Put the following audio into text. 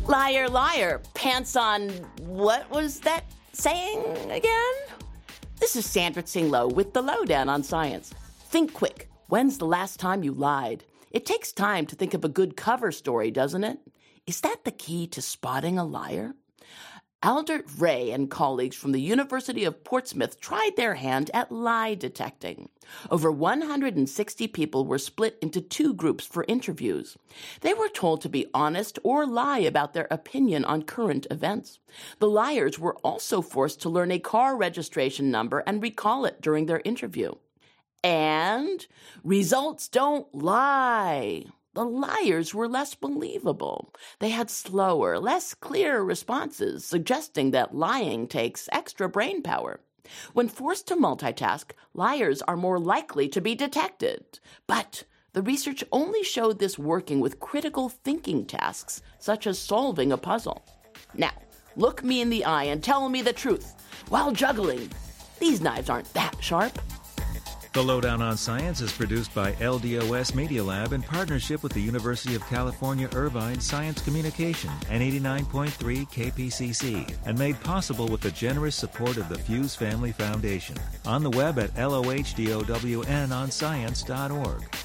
Liar, liar, pants on, what was that saying again? This is Sandra Tsing-Loh with The Lowdown on Science. Think quick. When's the last time you lied? It takes time to think of a good cover story, doesn't it? Is that the key to spotting a liar? Aldert Ray and colleagues from the University of Portsmouth tried their hand at lie detecting. Over 160 people were split into two groups for interviews. They were told to be honest or lie about their opinion on current events. The liars were also forced to learn a car registration number and recall it during their interview. And results don't lie. The liars were less believable. They had slower, less clear responses, suggesting that lying takes extra brain power. When forced to multitask, liars are more likely to be detected. But the research only showed this working with critical thinking tasks, such as solving a puzzle. Now, look me in the eye and tell me the truth. While juggling, these knives aren't that sharp. The Lowdown on Science is produced by LDOS Media Lab in partnership with the University of California, Irvine Science Communication and 89.3 KPCC, and made possible with the generous support of the Fuse Family Foundation. On the web at LOHDOWNonscience.org.